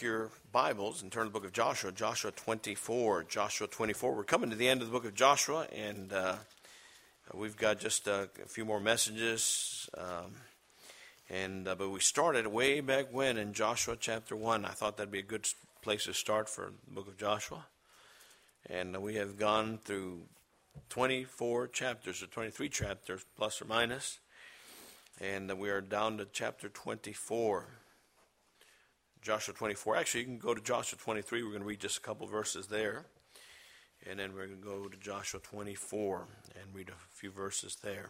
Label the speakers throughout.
Speaker 1: take your Bibles and turn to the book of Joshua, Joshua 24. Joshua 24. We're coming to the end of the book of Joshua, and we've got just a few more messages. But we started way back when in Joshua chapter 1. I thought that'd be a good place to start for the book of Joshua. And we have gone through 24 chapters, or 23 chapters, plus or minus. And we are down to chapter 24. Joshua 24. Actually, you can go to Joshua 23. We're going to read just a couple verses there. And then we're going to go to Joshua 24 and read a few verses there.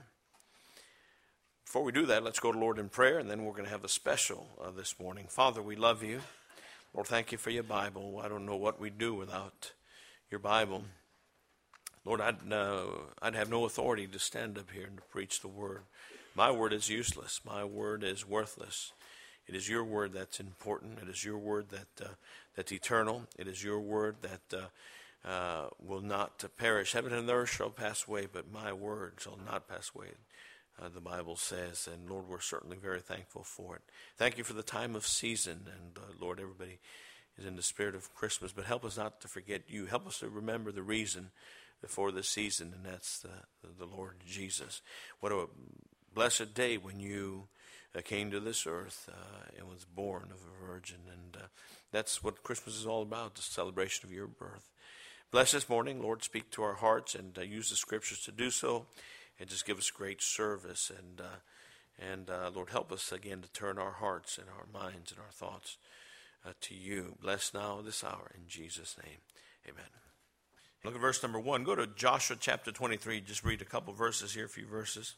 Speaker 1: Before we do that, let's go to Lord in prayer, and then we're going to have a special this morning. Father, we love you. Lord, thank you for your Bible. I don't know what we'd do without your Bible. Lord, I'd have no authority to stand up here and to preach the word. My word is useless. My word is worthless. It is your word that's important. It is your word that's eternal. It is your word that will not perish. Heaven and earth shall pass away, but my word shall not pass away, the Bible says. And Lord, we're certainly very thankful for it. Thank you for the time of season. And Lord, everybody is in the spirit of Christmas, but help us not to forget you. Help us to remember the reason for the season, and that's the Lord Jesus. What a blessed day when you came to this earth and was born of a virgin. And that's what Christmas is all about, the celebration of your birth. Bless this morning, Lord, speak to our hearts and use the scriptures to do so. And just give us great service. And Lord, help us again to turn our hearts and our minds and our thoughts to you. Bless now this hour in Jesus' name. Amen. Look at verse number 1. Go to Joshua chapter 23. Just read a couple verses here, a few verses,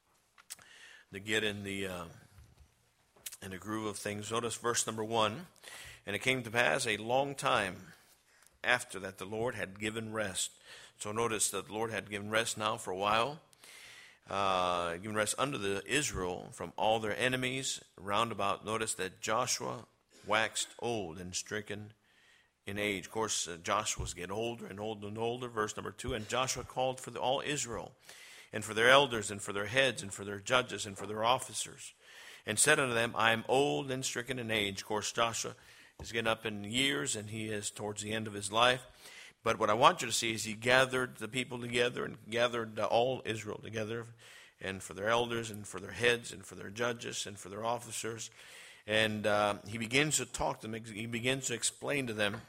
Speaker 1: to get in the groove of things. Notice verse number 1. And it came to pass a long time after that the Lord had given rest. So notice that the Lord had given rest now for a while. Given rest unto the Israel from all their enemies round about. Notice that Joshua waxed old and stricken in age. Of course, Joshua was getting older and older and older. Verse number 2. And Joshua called for all Israel, and for their elders, and for their heads, and for their judges, and for their officers, and said unto them, I am old and stricken in age. Of course, Joshua is getting up in years, and he is towards the end of his life. But what I want you to see is he gathered the people together, and gathered all Israel together, and for their elders, and for their heads, and for their judges, and for their officers. And he begins to talk to them. He begins to explain to them.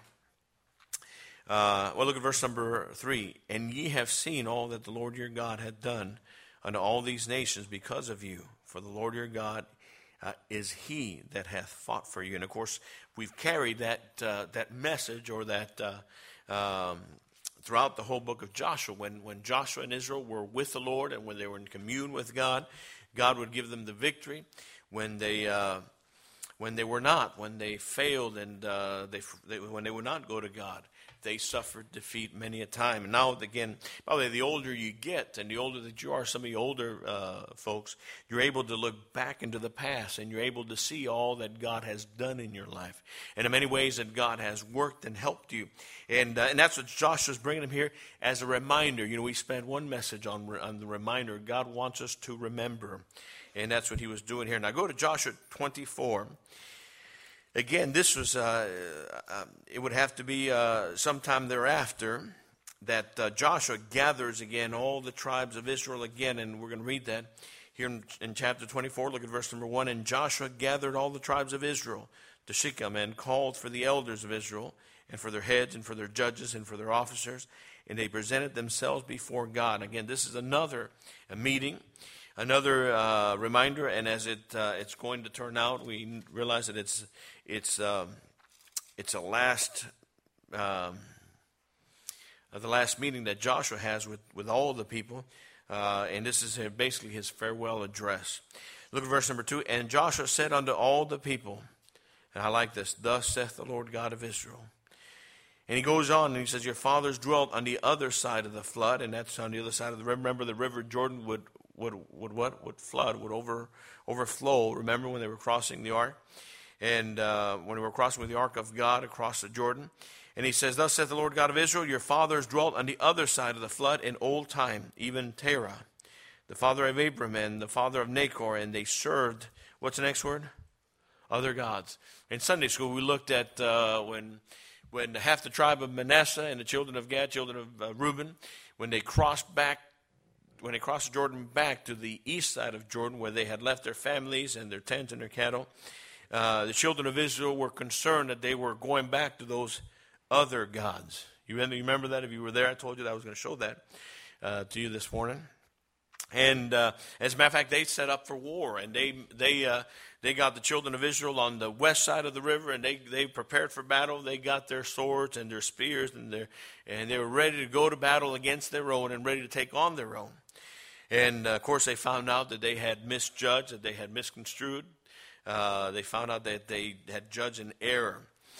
Speaker 1: Look at verse number 3. And ye have seen all that the Lord your God hath done unto all these nations because of you. For the Lord your God is he that hath fought for you. And of course, we've carried that message, or that throughout the whole book of Joshua. When Joshua and Israel were with the Lord, and when they were in commune with God, God would give them the victory. When they were not, when they failed, and when they would not go to God, they suffered defeat many a time. And now, again, probably the older you get, and the older that you are, some of you older folks, you're able to look back into the past, and you're able to see all that God has done in your life, and in many ways that God has worked and helped you. And that's what Joshua's bringing them here as a reminder. You know, we spent one message on the reminder. God wants us to remember, and that's what he was doing here. Now go to Joshua 24. Again, this was, it would have to be sometime thereafter that Joshua gathers again all the tribes of Israel again, and we're going to read that here in chapter 24. Look at verse number 1. And Joshua gathered all the tribes of Israel to Shechem, and called for the elders of Israel, and for their heads, and for their judges, and for their officers, and they presented themselves before God. Again, this is another meeting. Another reminder, and as it's going to turn out, we realize that it's a last the last meeting that Joshua has with all the people, and this is basically his farewell address. Look at verse number 2. And Joshua said unto all the people, and I like this, thus saith the Lord God of Israel. And he goes on and he says, your fathers dwelt on the other side of the flood, and that's on the other side of the river. Remember, the river Jordan would flood, would overflow. Remember when they were crossing the ark? And when they were crossing with the ark of God across the Jordan. And he says, thus saith the Lord God of Israel, your fathers dwelt on the other side of the flood in old time, even Terah, the father of Abram and the father of Nachor, and they served, what's the next word? Other gods. In Sunday school, we looked at when half the tribe of Manasseh and the children of Gad, children of Reuben, when they crossed Jordan back to the east side of Jordan, where they had left their families and their tents and their cattle, the children of Israel were concerned that they were going back to those other gods. You remember that? If you were there, I told you that I was going to show that to you this morning. And as a matter of fact, they set up for war, and they got the children of Israel on the west side of the river, and they prepared for battle. They got their swords and their spears, and they were ready to go to battle against their own and ready to take on their own. And of course, they found out that they had misjudged, that they had misconstrued. They found out that they had judged in error.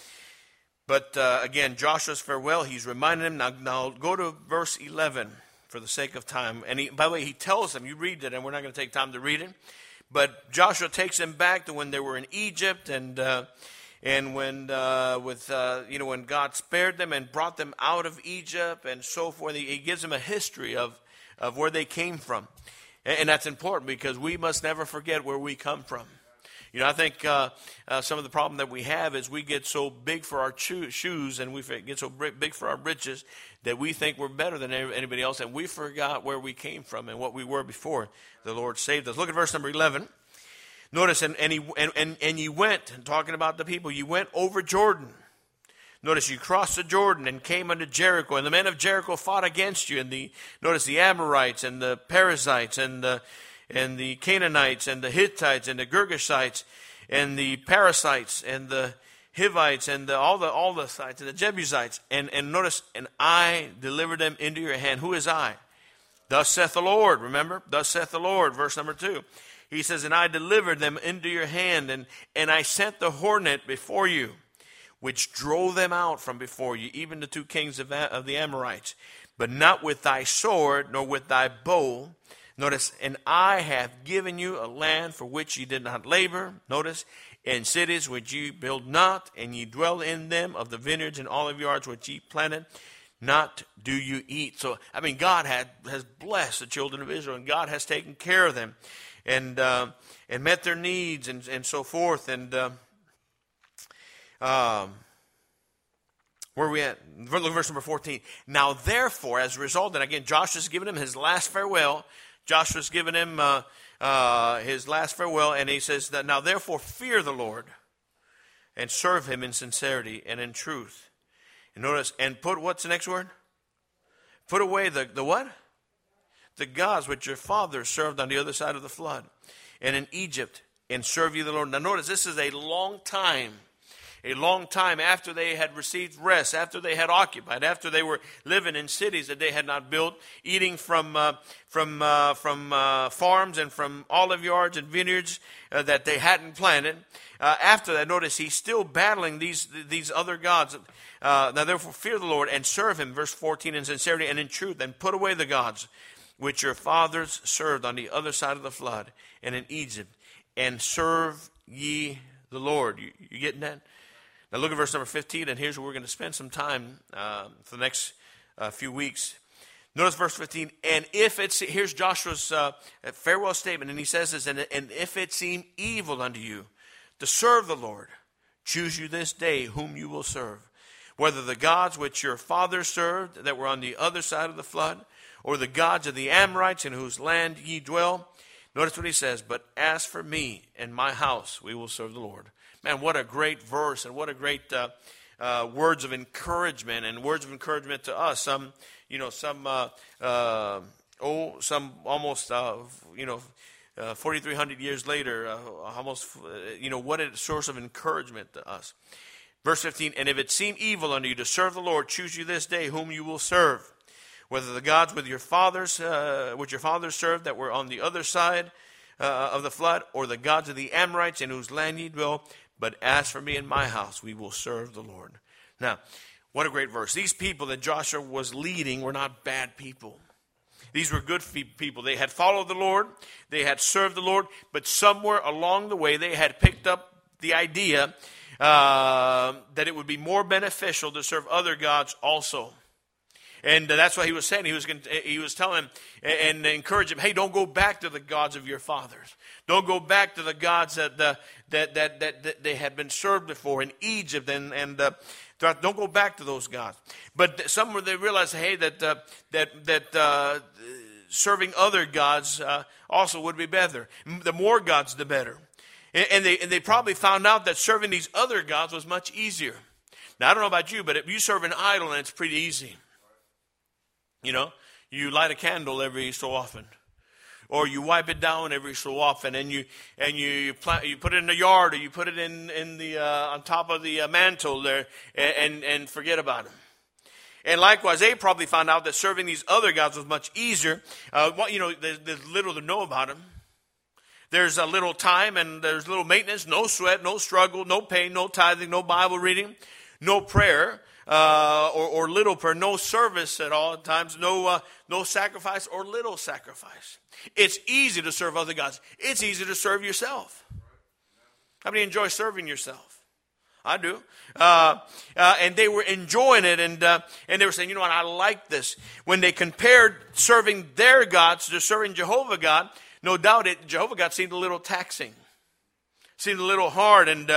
Speaker 1: But again, Joshua's farewell, he's reminding them. Now go to verse 11 for the sake of time. And by the way, he tells them, you read it, and we're not going to take time to read it. But Joshua takes them back to when they were in Egypt, and when when God spared them and brought them out of Egypt and so forth. He gives them a history of where they came from. And that's important because we must never forget where we come from. You know, I think some of the problem that we have is we get so big for our shoes and we get so big for our britches that we think we're better than anybody else, and we forgot where we came from and what we were before the Lord saved us. Look at verse number 11. Notice, and you went, talking about the people, you went over Jordan. Notice you crossed the Jordan and came unto Jericho, and the men of Jericho fought against you. And notice the Amorites and the Perizzites and the Canaanites and the Hittites and the Girgashites and the Perizzites and the Hivites and all the sites and the Jebusites. And notice, and I delivered them into your hand. Who is I? Thus saith the Lord. Remember? Thus saith the Lord. Verse number 2. He says, and I delivered them into your hand, and I sent the hornet before you, which drove them out from before you, even the 2 kings of the Amorites. But not with thy sword, nor with thy bow. Notice, and I have given you a land for which ye did not labor. Notice, in cities which ye build not, and ye dwell in them, of the vineyards and olive yards which ye planted, not do you eat. So, I mean, God has blessed the children of Israel, and God has taken care of them, and met their needs, and so forth. And where are we at? Look at verse number 14. Now, therefore, as a result, and again, Joshua's given him his last farewell. Joshua's given him his last farewell, and he says that now therefore fear the Lord and serve him in sincerity and in truth. And notice, and put, what's the next word? Put away the what? The gods which your fathers served on the other side of the flood and in Egypt, and serve you the Lord. Now notice, this is a long time after they had received rest, after they had occupied, after they were living in cities that they had not built, eating from farms and from olive yards and vineyards that they hadn't planted. After that, notice he's still battling these other gods. Now therefore fear the Lord and serve him, verse 14, in sincerity and in truth, and put away the gods which your fathers served on the other side of the flood and in Egypt, and serve ye the Lord. You getting that? Now look at verse number 15, and here's where we're going to spend some time for the next few weeks. Notice verse 15, and if it's, here's Joshua's farewell statement, and he says this, and if it seem evil unto you to serve the Lord, choose you this day whom you will serve, whether the gods which your fathers served that were on the other side of the flood, or the gods of the Amorites in whose land ye dwell. Notice what he says, but as for me and my house, we will serve the Lord. Man, what a great verse, and what a great words of encouragement, and words of encouragement to us. Some almost 4,300 years later, what a source of encouragement to us. Verse 15, and if it seem evil unto you to serve the Lord, choose you this day whom you will serve, whether the gods which your fathers served that were on the other side of the flood, or the gods of the Amorites in whose land ye dwell. But as for me and my house, we will serve the Lord. Now, what a great verse. These people that Joshua was leading were not bad people. These were good people. They had followed the Lord. They had served the Lord. But somewhere along the way, they had picked up the idea that it would be more beneficial to serve other gods also. And that's what he was saying. He was telling him and encouraging him, hey, don't go back to the gods of your fathers. Don't go back to the gods that they had been served before in Egypt. And don't go back to those gods. But somewhere they realized, hey, that serving other gods also would be better. The more gods, the better. And they probably found out that serving these other gods was much easier. Now, I don't know about you, but if you serve an idol, and it's pretty easy. You know, you light a candle every so often, or you wipe it down every so often, and you put it in the yard, or you put it in the on top of the mantle there, and forget about it. And likewise, they probably found out that serving these other gods was much easier. There's little to know about them. There's a little time, and there's little maintenance, no sweat, no struggle, no pain, no tithing, no Bible reading, no prayer, or little prayer, no service at all times, no sacrifice or little sacrifice. It's easy to serve other gods. It's easy to serve yourself. How many enjoy serving yourself? I do. And they were enjoying it, and they were saying, you know what, I like this. When they compared serving their gods to serving Jehovah God, no doubt Jehovah God seemed a little taxing. Seemed a little hard, and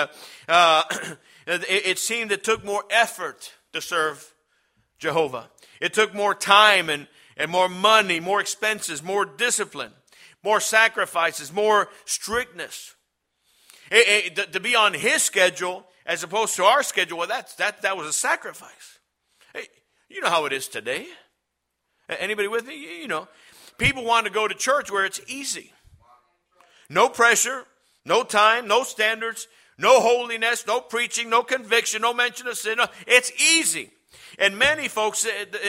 Speaker 1: it seemed it took more effort to serve Jehovah. It took more time and more money, more expenses, more discipline, more sacrifices, more strictness. To be on his schedule as opposed to our schedule, well, that was a sacrifice. Hey, you know how it is today. Anybody with me? You know, people want to go to church where it's easy. No pressure, no time, no standards, no holiness, no preaching, no conviction, no mention of sin. It's easy. And to many folks,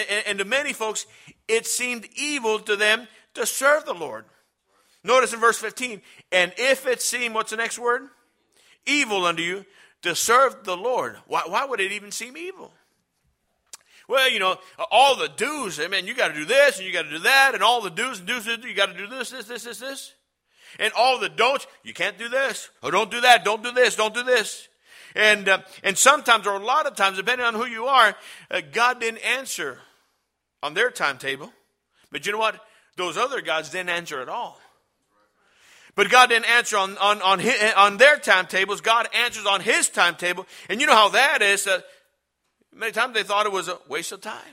Speaker 1: it seemed evil to them to serve the Lord. Notice in verse 15, and if it seemed, what's the next word? Evil unto you to serve the Lord. Why would it even seem evil? Well, you know, all the do's, I mean, you got to do this and you got to do that, and all the do's and do's, you got to do this. And all the don'ts, you can't do this, or don't do that, don't do this, don't do this. And sometimes, or a lot of times, depending on who you are, God didn't answer on their timetable. But you know what? Those other gods didn't answer at all. But God didn't answer on their timetables. God answers on his timetable. And you know how that is. Many times they thought it was a waste of time.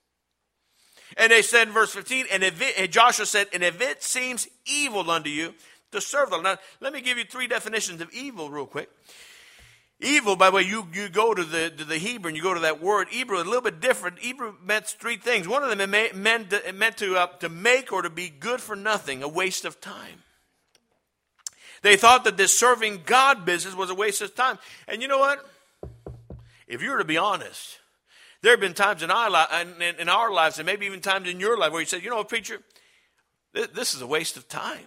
Speaker 1: And they said in verse 15, and Joshua said, and if it seems evil unto you to serve the Lord. Now, let me give you three definitions of evil real quick. Evil, by the way, you go to the Hebrew and you go to that word. Hebrew is a little bit different. Hebrew meant three things. One of them meant to make or to be good for nothing, a waste of time. They thought that this serving God business was a waste of time. And you know what? If you were to be honest, there have been times in our lives, and maybe even times in your life, where you said, you know, preacher, this is a waste of time.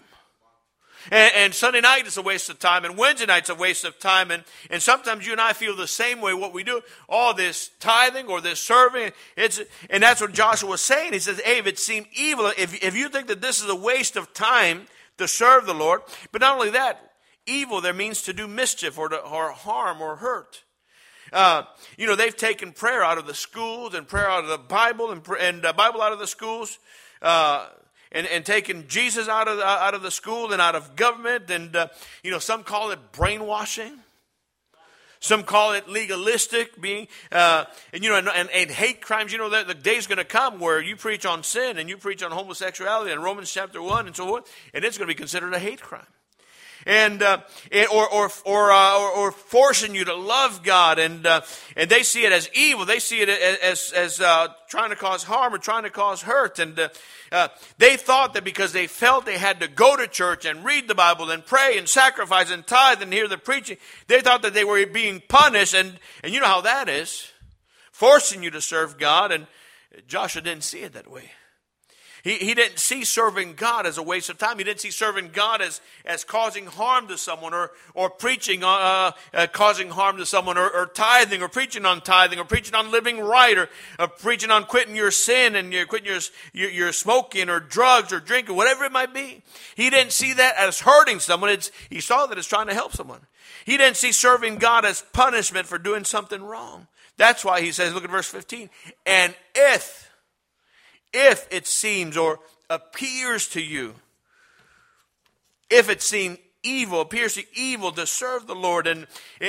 Speaker 1: And Sunday night is a waste of time, and Wednesday night's a waste of time, and sometimes you and I feel the same way. What we do, all this tithing or this serving, and that's what Joshua was saying. He says, hey, if it seemed evil, if you think that this is a waste of time to serve the Lord, but not only that, evil there means to do mischief or harm or hurt. You know, they've taken prayer out of the schools and prayer out of the Bible and Bible out of the schools. And taking Jesus out of the school and out of government, and you know, some call it brainwashing, some call it legalistic, being and you know, and hate crimes. You know, the day's going to come where you preach on sin and you preach on homosexuality in Romans chapter 1 and so forth, and it's going to be considered a hate crime. And or forcing you to love God, and they see it as evil. They see it as trying to cause harm or trying to cause hurt. And they thought that because they felt they had to go to church and read the Bible and pray and sacrifice and tithe and hear the preaching, they thought that they were being punished. And you know how that is, forcing you to serve God. And Joshua didn't see it that way. He didn't see serving God as a waste of time. He didn't see serving God as causing harm to someone, or preaching causing harm to someone, or tithing, or preaching on tithing, or preaching on living right, or preaching on quitting your sin and you're quitting your smoking or drugs or drinking, whatever it might be. He didn't see that as hurting someone. He saw that as trying to help someone. He didn't see serving God as punishment for doing something wrong. That's why he says, look at verse 15, and if if it seems or appears to you, if it seems evil, appears to evil to serve the Lord. And,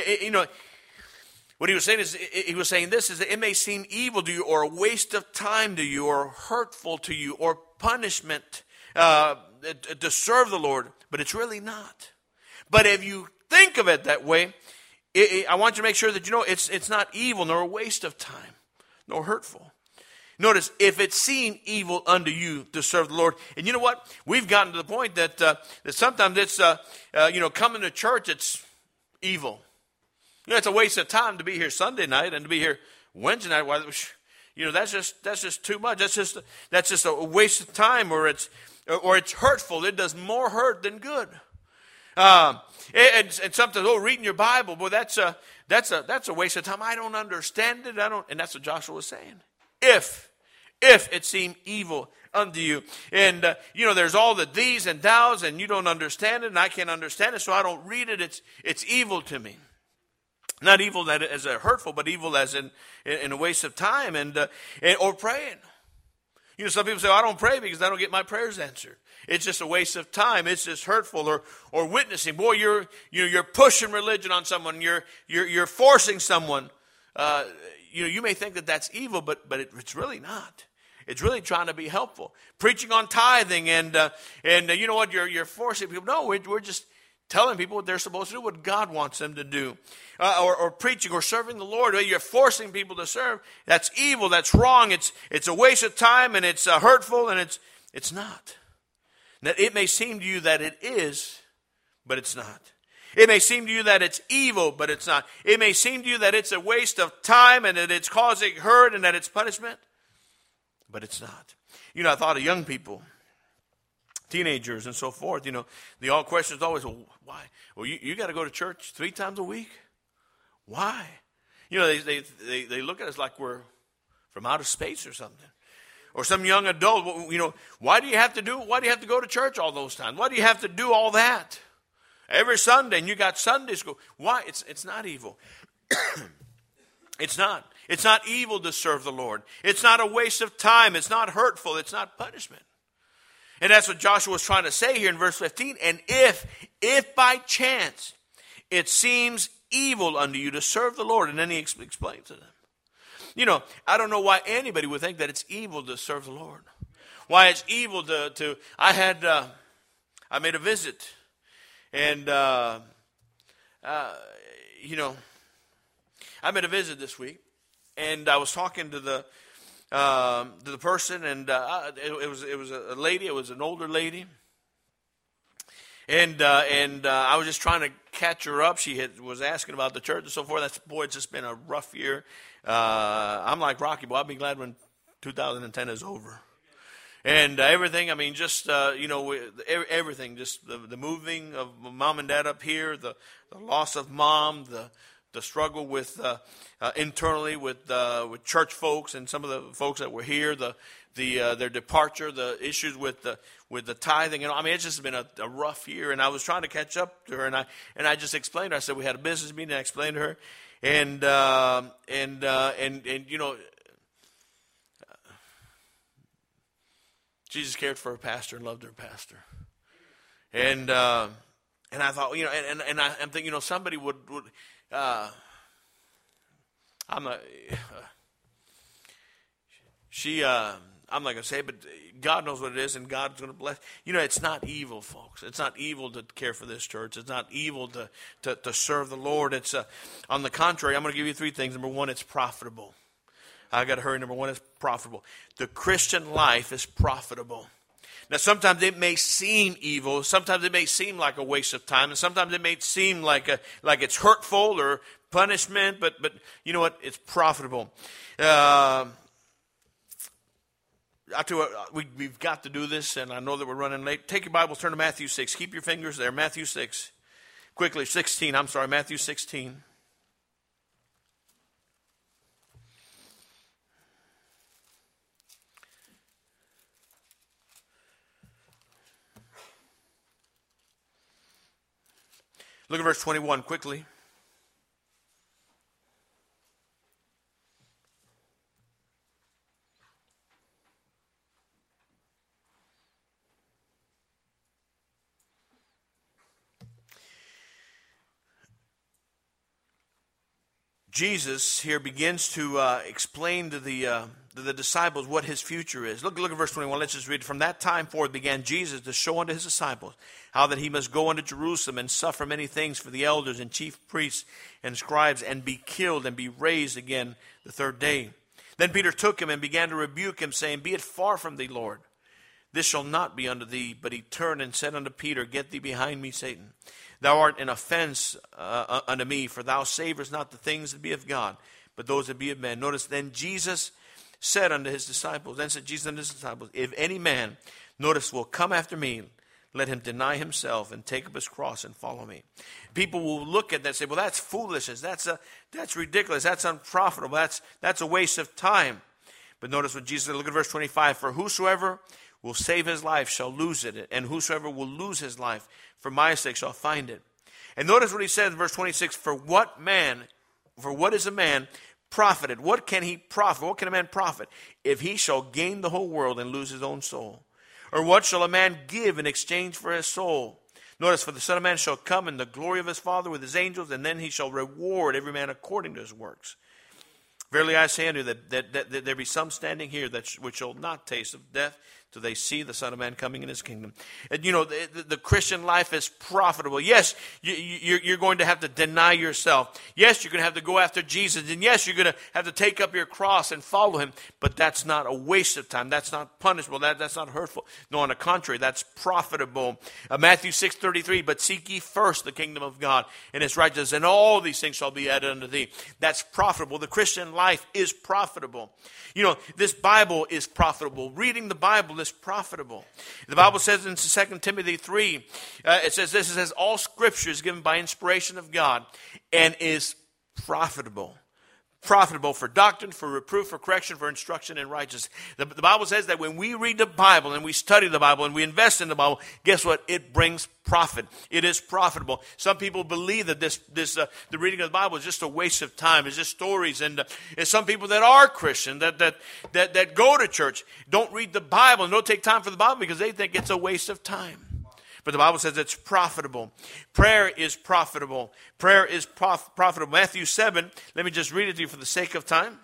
Speaker 1: what he was saying is, he was saying this, is that it may seem evil to you, or a waste of time to you, or hurtful to you, or punishment to serve the Lord, but it's really not. But if you think of it that way, I want you to make sure that you know it's not evil, nor a waste of time, nor hurtful. Notice, if it seem evil unto you to serve the Lord. And you know what? We've gotten to the point that sometimes it's, coming to church, it's evil. It's a waste of time to be here Sunday night and to be here Wednesday night. That's just too much. That's just a waste of time, or it's hurtful. It does more hurt than good. And sometimes, reading your Bible, boy, that's a waste of time. I don't understand it. And that's what Joshua was saying. If it seem evil unto you. And, there's all the these and thous, and you don't understand it, and I can't understand it, so I don't read it. It's evil to me. Not evil that as a hurtful, but evil as in a waste of time or praying. Some people say, I don't pray because I don't get my prayers answered. It's just a waste of time. It's just hurtful. Or witnessing. Boy, you're pushing religion on someone. You're forcing someone. You may think that that's evil, but it's really not. It's really trying to be helpful. Preaching on tithing and you know what? You're forcing people. No, we're just telling people what they're supposed to do, what God wants them to do. Or preaching or serving the Lord. You're forcing people to serve. That's evil. That's wrong. It's a waste of time, and it's hurtful, and it's not. That it may seem to you that it is, but it's not. It may seem to you that it's evil, but it's not. It may seem to you that it's a waste of time and that it's causing hurt and that it's punishment, but it's not. I thought of young people, teenagers and so forth. The all question is always, well, why? Well, you got to go to church 3 times a week? Why? They look at us like we're from outer space or something. Or some young adult, why do you have to go to church all those times? Why do you have to do all that? Every Sunday, and you got Sunday school. Why? It's not evil. It's not. It's not evil to serve the Lord. It's not a waste of time. It's not hurtful. It's not punishment. And that's what Joshua was trying to say here in verse 15. And if by chance it seems evil unto you to serve the Lord, and then he explains to them. I don't know why anybody would think that it's evil to serve the Lord. Why it's evil to I made a visit. And, I made a visit this week, and I was talking to the person, and it was a lady. It was an older lady, and I was just trying to catch her up. She was asking about the church and so forth. It's just been a rough year. I'm like Rocky, boy. I'll be glad when 2010 is over. And everything, everything, just the moving of mom and dad up here, the loss of mom, the struggle with internally with church folks and some of the folks that were here, their departure, the issues with the tithing, it's just been a rough year. And I was trying to catch up to her, and I just explained to her. I said we had a business meeting. I explained to her, and Jesus cared for her pastor and loved her pastor. And I thought, and I'm thinking, somebody would I'm not going to say it, but God knows what it is, and God's going to bless. It's not evil, folks. It's not evil to care for this church. It's not evil to serve the Lord. It's on the contrary. I'm going to give you 3 things. Number 1, it's profitable. I got to hurry. Number 1, it's profitable. The Christian life is profitable. Now, sometimes it may seem evil. Sometimes it may seem like a waste of time, and sometimes it may seem like it's hurtful or punishment. But you know what? It's profitable. I tell you what, we've got to do this, and I know that we're running late. Take your Bibles, turn to Matthew 6. Keep your fingers there. Matthew 6. Quickly, 16. I'm sorry, Matthew 16. Look at verse 21 quickly. Jesus here begins to explain to the disciples what his future is. Look at verse 21. Let's just read it. From that time forth began Jesus to show unto his disciples how that he must go unto Jerusalem and suffer many things for the elders and chief priests and scribes, and be killed and be raised again the third day. Then Peter took him and began to rebuke him, saying, Be it far from thee, Lord. This shall not be unto thee. But he turned and said unto Peter, Get thee behind me, Satan. Thou art an offense unto me, for thou savorest not the things that be of God, but those that be of men. Notice, then Jesus said unto his disciples, If any man, notice, will come after me, let him deny himself and take up his cross and follow me. People will look at that and say, well, that's foolishness. That's ridiculous. That's unprofitable. That's a waste of time. But notice what Jesus said. Look at verse 25. For whosoever will save his life shall lose it, and whosoever will lose his life for my sake shall find it. And notice what he says in verse 26. For what is a man profited? What can he profit? What can a man profit if he shall gain the whole world and lose his own soul? Or what shall a man give in exchange for his soul? Notice, for the Son of Man shall come in the glory of his Father with his angels, and then he shall reward every man according to his works. Verily I say unto you that there be some standing here which shall not taste of death till they see the Son of Man coming in his kingdom. And the Christian life is profitable. Yes, you're going to have to deny yourself. Yes, you're going to have to go after Jesus. And yes, you're going to have to take up your cross and follow him. But that's not a waste of time. That's not punishable. That's not hurtful. No, on the contrary, that's profitable. Matthew 6:33, but seek ye first the kingdom of God and his righteousness, and all these things shall be added unto thee. That's profitable. The Christian life is profitable. This Bible is profitable. Reading the Bible is profitable. The Bible says in 2 Timothy 3, it says, all scripture is given by inspiration of God and is profitable. Profitable for doctrine, for reproof, for correction, for instruction in righteousness. The Bible says that when we read the Bible and we study the Bible and we invest in the Bible, guess what? It brings profit. It is profitable. Some people believe that the reading of the Bible is just a waste of time. It's just stories. And some people that are Christian, that go to church, don't read the Bible and don't take time for the Bible because they think it's a waste of time. But the Bible says it's profitable. Prayer is profitable. Prayer is profitable. Matthew 7, let me just read it to you for the sake of time.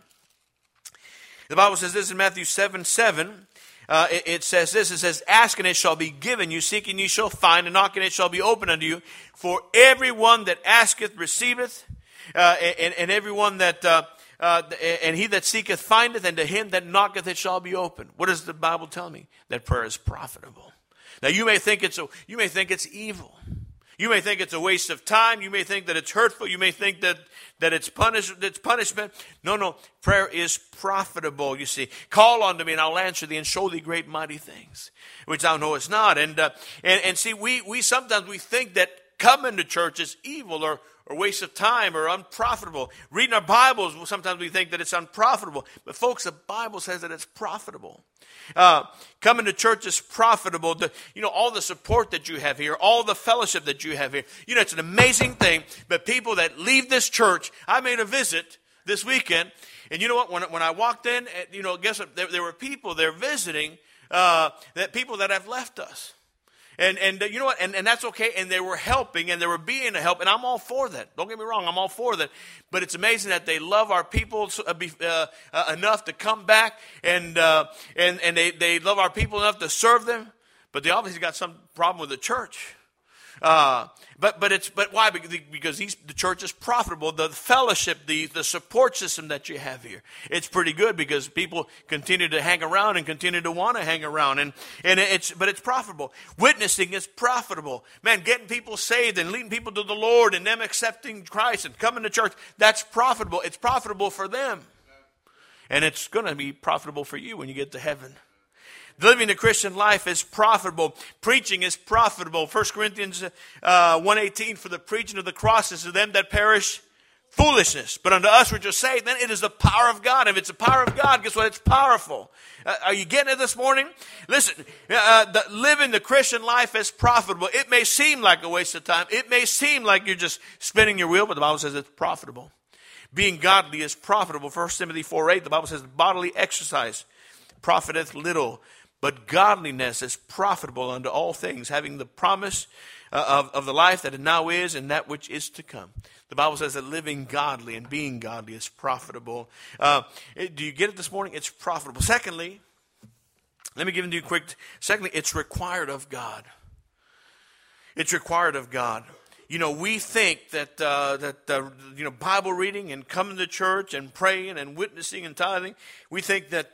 Speaker 1: The Bible says this in Matthew 7:7. It says this. It says, ask and it shall be given you. Seek and you shall find. And knock and it shall be opened unto you. For everyone that asketh receiveth. And everyone that... and he that seeketh findeth. And to him that knocketh it shall be opened. What does the Bible tell me? That prayer is profitable. Now you may think it's evil. You may think it's a waste of time. You may think that it's hurtful. You may think that it's punishment. No. Prayer is profitable, you see. Call unto me and I'll answer thee and show thee great mighty things, which thou knowest not. And see, we sometimes we think that coming to church is evil or waste of time or unprofitable. Reading our Bibles, sometimes we think that it's unprofitable. But folks, the Bible says that it's profitable. Coming to church is profitable. All the support that you have here, all the fellowship that you have here. It's an amazing thing. But people that leave this church, I made a visit this weekend. And you know what? When I walked in, guess what? There were people there visiting, people that have left us. And you know what? And that's okay. And they were helping and they were being a help. And I'm all for that. Don't get me wrong. I'm all for that. But it's amazing that they love our people enough to come back. And they love our people enough to serve them. But they obviously got some problem with the church. But why? Because the church is profitable. The fellowship, the support system that you have here, it's pretty good because people continue to hang around and continue to want to hang around, but it's profitable. Witnessing is profitable. Man, getting people saved and leading people to the Lord and them accepting Christ and coming to church, that's profitable. It's profitable for them, and it's going to be profitable for you when you get to heaven. Living the Christian life is profitable. Preaching is profitable. 1 Corinthians 1:18, for the preaching of the cross is to them that perish foolishness. But unto us which are saved, then it is the power of God. If it's the power of God, guess what? It's powerful. Are you getting it this morning? Listen, living the Christian life is profitable. It may seem like a waste of time. It may seem like you're just spinning your wheel, but the Bible says it's profitable. Being godly is profitable. 1 Timothy 4:8, the Bible says bodily exercise profiteth little, But godliness is profitable unto all things, having the promise of the life that it now is and that which is to come. The Bible says that living godly and being godly is profitable. Do you get it this morning? It's profitable. Secondly, let me give it to you quick. Secondly, it's required of God. It's required of God. You know, we think that Bible reading and coming to church and praying and witnessing and tithing, we think that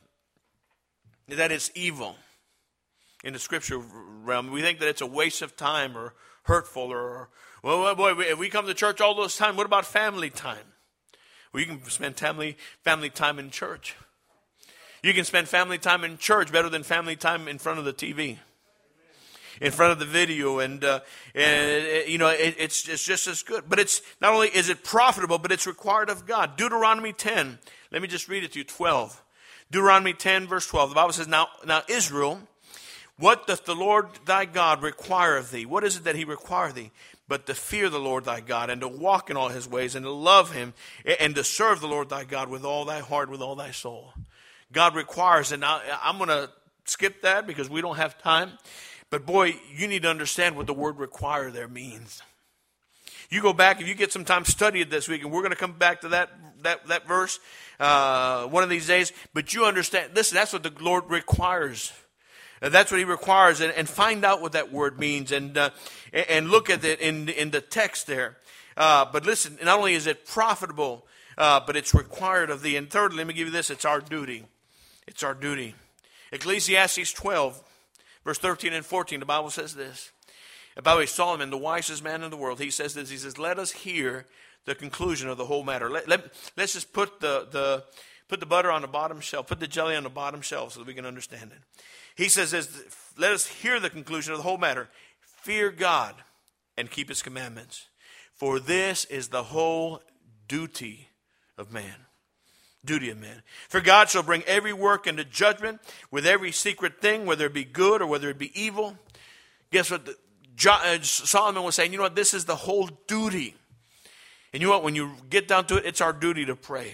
Speaker 1: it's evil in the Scripture realm. We think that it's a waste of time or hurtful or, well, boy, if we come to church all those time, what about family time? Well, you can spend family time in church. You can spend family time in church better than family time in front of the TV, in front of the video, and it's just as good. But it's not only is it profitable, but it's required of God. Deuteronomy 10. Let me just read it to you. 12. Deuteronomy 10, verse 12. The Bible says, Now Israel, what doth the Lord thy God require of thee? What is it that he require thee? But to fear the Lord thy God, and to walk in all his ways, and to love him, and to serve the Lord thy God with all thy heart, with all thy soul. God requires, and I'm going to skip that because we don't have time. But boy, you need to understand what the word require there means. You go back, if you get some time, study it this week, and we're going to come back to that verse one of these days. But you understand, listen, that's what the Lord requires. That's what he requires, and find out what that word means, and look at it in the text there. But listen, not only is it profitable, but it's required of thee. And thirdly, let me give you this, it's our duty. It's our duty. Ecclesiastes 12, verse 13 and 14, the Bible says this. By the way, Solomon, the wisest man in the world, he says this. He says, let us hear the conclusion of the whole matter. Let's just put the butter on the bottom shelf, put the jelly on the bottom shelf so that we can understand it. He says this, let us hear the conclusion of the whole matter. Fear God and keep his commandments. For this is the whole duty of man. Duty of man. For God shall bring every work into judgment with every secret thing, whether it be good or whether it be evil. Guess what? Solomon was saying, you know what? This is the whole duty. And you know what? When you get down to it, it's our duty to pray.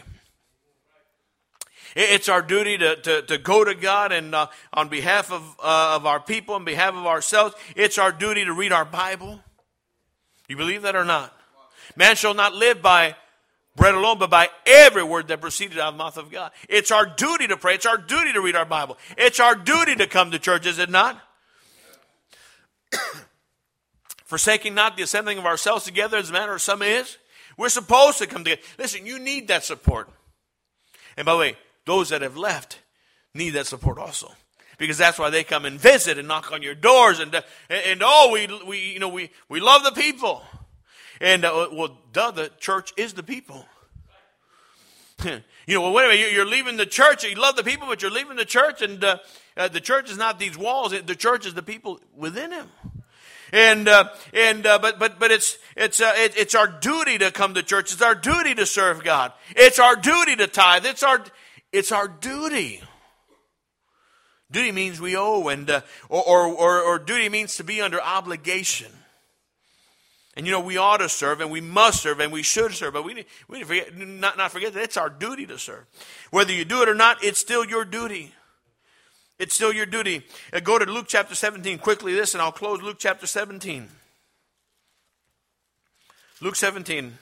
Speaker 1: It's our duty to go to God and on behalf of our people, on behalf of ourselves. It's our duty to read our Bible. You believe that or not? Man shall not live by bread alone, but by every word that proceeded out of the mouth of God. It's our duty to pray. It's our duty to read our Bible. It's our duty to come to church, is it not? Forsaking not the assembling of ourselves together as the manner of some is. We're supposed to come together. Listen, you need that support. And by the way, those that have left need that support also, because that's why they come and visit and knock on your doors and we love the people, and the church is the people. Wait a minute, you're leaving the church. You love the people, but you're leaving the church, and the church is not these walls. The church is the people within him. But it's our duty to come to church. It's our duty to serve God. It's our duty to tithe. It's our duty. Duty means we owe, and or duty means to be under obligation. And we ought to serve, and we must serve, and we should serve. But we need to not forget that it's our duty to serve. Whether you do it or not, it's still your duty. It's still your duty. Go to Luke chapter 17 quickly, this, and I'll close Luke chapter 17. Luke 17.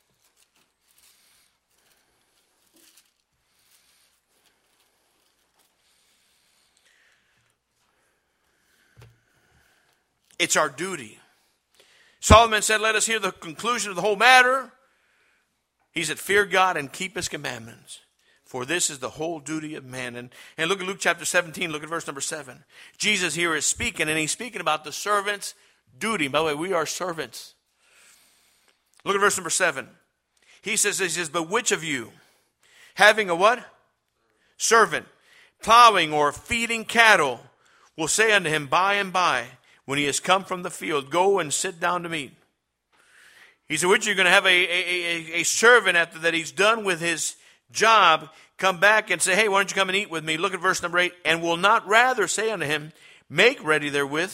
Speaker 1: It's our duty. Solomon said, let us hear the conclusion of the whole matter. He said, fear God and keep his commandments. For this is the whole duty of man. And look at Luke chapter 17, look at verse number 7. Jesus here is speaking, and he's speaking about the servant's duty. By the way, we are servants. Look at verse number 7. He says, but which of you, having a what? Servant, plowing or feeding cattle, will say unto him by and by, when he has come from the field, go and sit down to meat. He said, which are you going to have a servant after that he's done with his job, come back and say, hey, why don't you come and eat with me? Look at verse number 8. And will not rather say unto him, make ready wherewith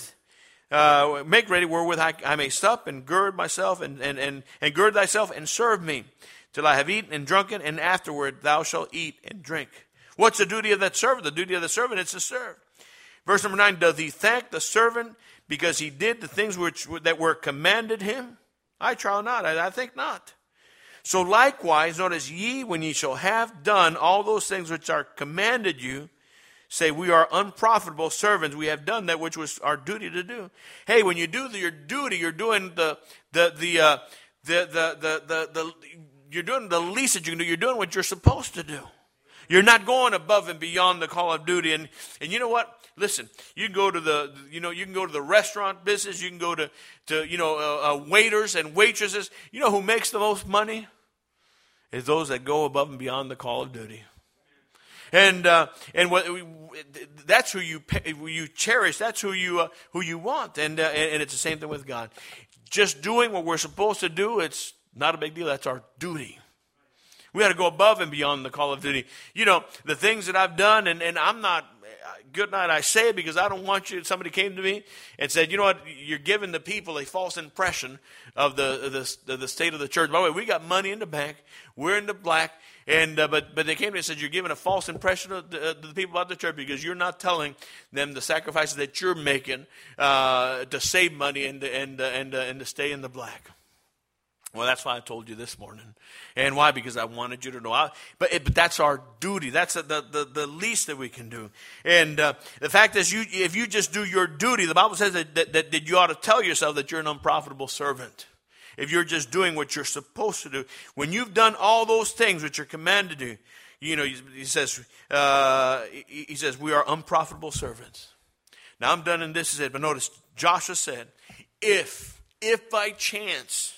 Speaker 1: I may sup and gird myself and gird thyself and serve me till I have eaten and drunken, and afterward thou shalt eat and drink. What's the duty of that servant? The duty of the servant is to serve. Verse number 9, doth he thank the servant because he did the things that were commanded him? I trow not, I think not. So likewise, notice, ye, when ye shall have done all those things which are commanded you, say, we are unprofitable servants. We have done that which was our duty to do. Hey, when you do your duty, you're doing you're doing the least that you can do. You're doing what you're supposed to do. You're not going above and beyond the call of duty. And you know what? Listen, you can go to the restaurant business. You can go to waiters and waitresses. You know who makes the most money? Is those that go above and beyond the call of duty. And that's who you cherish. That's who you want. And it's the same thing with God. Just doing what we're supposed to do, it's not a big deal. That's our duty. We got to go above and beyond the call of duty. You know, the things that I've done, and I'm not, good night, I say it because I don't want you, somebody came to me and said, you know what, you're giving the people a false impression of the state of the church. By the way, we got money in the bank. We're in the black. And but they came to me and said, you're giving a false impression of the people about the church because you're not telling them the sacrifices that you're making to save money and to stay in the black. Well, that's why I told you this morning. And why? Because I wanted you to know. But that's our duty. That's the least that we can do. And the fact is, if you just do your duty, the Bible says that you ought to tell yourself that you're an unprofitable servant. If you're just doing what you're supposed to do. When you've done all those things which are commanded to you, he says, we are unprofitable servants. Now I'm done in this, but notice, Joshua said, if by chance,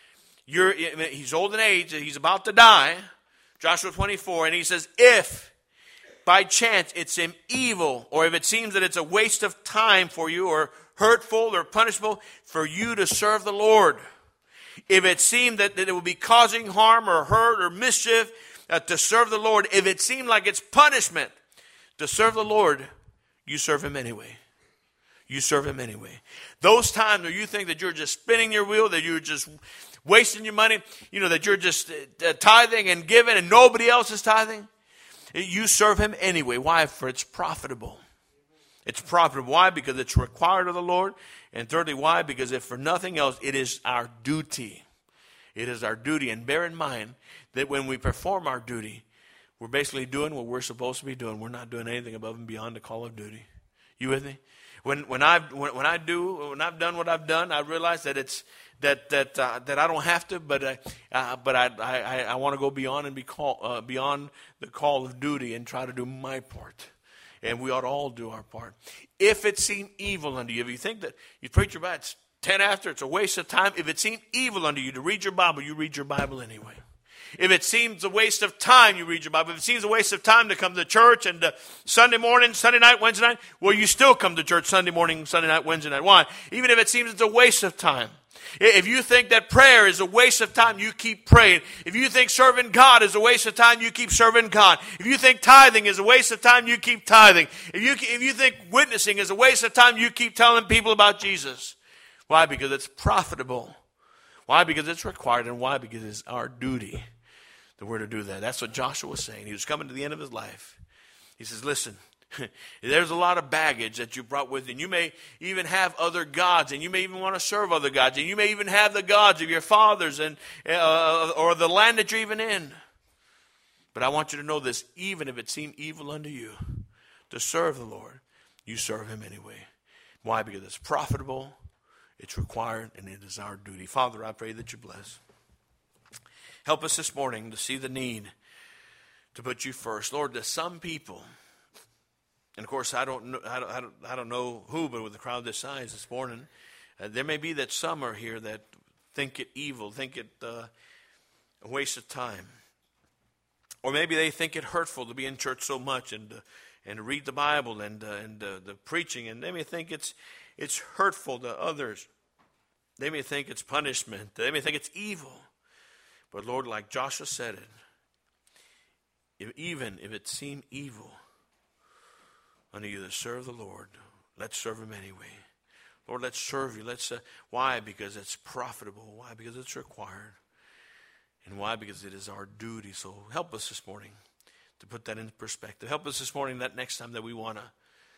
Speaker 1: he's old in age, he's about to die, Joshua 24, and he says, if by chance it's an evil, or if it seems that it's a waste of time for you, or hurtful or punishable for you to serve the Lord, if it seemed that it would be causing harm or hurt or mischief to serve the Lord, if it seemed like it's punishment to serve the Lord, you serve him anyway. You serve him anyway. Those times where you think that you're just spinning your wheel, that you're just wasting your money, that you're just tithing and giving and nobody else is tithing, you serve him anyway. Why? For it's profitable. It's profitable. Why? Because it's required of the Lord. And thirdly, why? Because if for nothing else, it is our duty. It is our duty. And bear in mind that when we perform our duty, we're basically doing what we're supposed to be doing. We're not doing anything above and beyond the call of duty. You with me? When I've done what I've done, I realize that it's that I don't have to, but I want to go beyond and beyond the call of duty and try to do my part. And we ought to all do our part. If it seem evil unto you, if you think that you preach your Bible, it's 10 after, it's a waste of time. If it seem evil unto you to read your Bible, you read your Bible anyway. If it seems a waste of time, you read your Bible. If it seems a waste of time to come to church and Sunday morning, Sunday night, Wednesday night, well, you still come to church Sunday morning, Sunday night, Wednesday night. Why? Even if it seems it's a waste of time. If you think that prayer is a waste of time, you keep praying. If you think serving God is a waste of time, you keep serving God. If you think tithing is a waste of time, you keep tithing. If you think witnessing is a waste of time, you keep telling people about Jesus. Why? Because it's profitable. Why? Because it's required. And why? Because it's our duty that we're to do that. That's what Joshua was saying. He was coming to the end of his life. He says, listen, there's a lot of baggage that you brought with you. And you may even have other gods, and you may even want to serve other gods. And you may even have the gods of your fathers and or the land that you're even in. But I want you to know this, even if it seem evil unto you to serve the Lord, you serve him anyway. Why? Because it's profitable, it's required, and it is our duty. Father, I pray that you bless. Help us this morning to see the need to put you first. Lord, to some people, and of course I don't know who, but with a crowd this size this morning, there may be that some are here that think it evil, think it a waste of time. Or maybe they think it hurtful to be in church so much and to read the Bible and the preaching, and they may think it's hurtful to others. They may think it's punishment. They may think it's evil. But Lord, like Joshua said it, even if it seem evil unto you to serve the Lord, let's serve him anyway. Lord, let's serve you. Why? Because it's profitable. Why? Because it's required. And why? Because it is our duty. So help us this morning to put that into perspective. Help us this morning that next time that we want to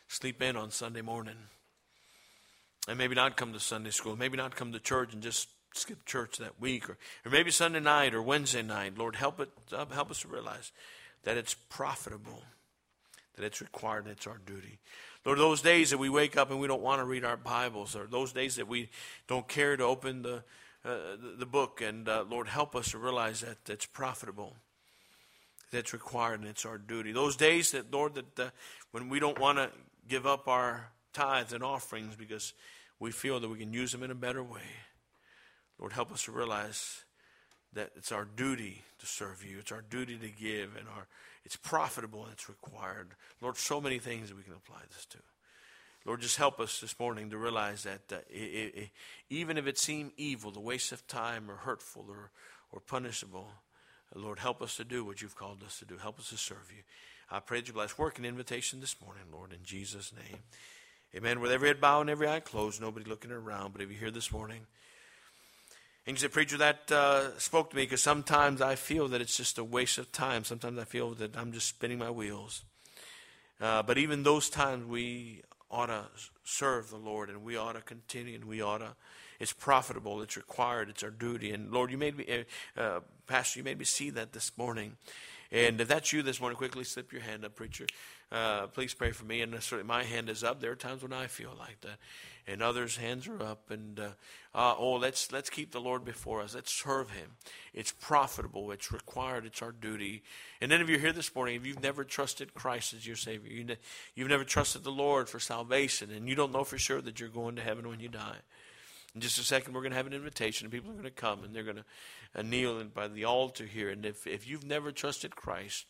Speaker 1: sleep in on Sunday morning. And maybe not come to Sunday school. Maybe not come to church and just skip church that week. Or maybe Sunday night or Wednesday night. Lord, help us to realize that it's profitable, that it's required, and it's our duty. Lord, those days that we wake up and we don't want to read our Bibles, or those days that we don't care to open the book, and Lord, help us to realize that it's profitable, that it's required, and it's our duty. Those days that, Lord, that when we don't want to give up our tithes and offerings because we feel that we can use them in a better way. Lord, help us to realize that it's our duty to serve you. It's our duty to give, and it's profitable and it's required. Lord, so many things that we can apply this to. Lord, just help us this morning to realize that even if it seemed evil, the waste of time, or hurtful, or punishable, Lord, help us to do what you've called us to do. Help us to serve you. I pray that you bless work and invitation this morning, Lord, in Jesus' name. Amen. With every head bowed and every eye closed, nobody looking around. But if you're here this morning, and you say, preacher, that spoke to me, because sometimes I feel that it's just a waste of time. Sometimes I feel that I'm just spinning my wheels. But even those times, we ought to serve the Lord, and we ought to continue, and it's profitable, it's required, it's our duty. And Lord, you made me, Pastor, you made me see that this morning. And if that's you this morning, quickly slip your hand up, preacher. Please pray for me. And certainly my hand is up. There are times when I feel like that. And others' hands are up. And let's keep the Lord before us. Let's serve him. It's profitable. It's required. It's our duty. And then if you're here this morning, if you've never trusted Christ as your Savior, you've never trusted the Lord for salvation, and you don't know for sure that you're going to heaven when you die. In just a second, we're going to have an invitation, and people are going to come, and they're going to kneel by the altar here. And if you've never trusted Christ,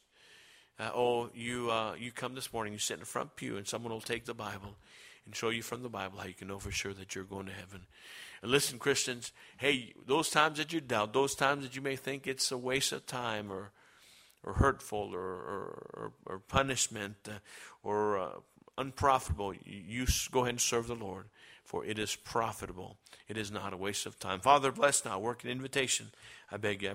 Speaker 1: you come this morning, you sit in the front pew, and someone will take the Bible and show you from the Bible how you can know for sure that you're going to heaven. And listen, Christians, hey, those times that you doubt, those times that you may think it's a waste of time, or hurtful, or punishment, or unprofitable, you go ahead and serve the Lord, for it is profitable. It is not a waste of time. Father, bless now, work an invitation. I beg you.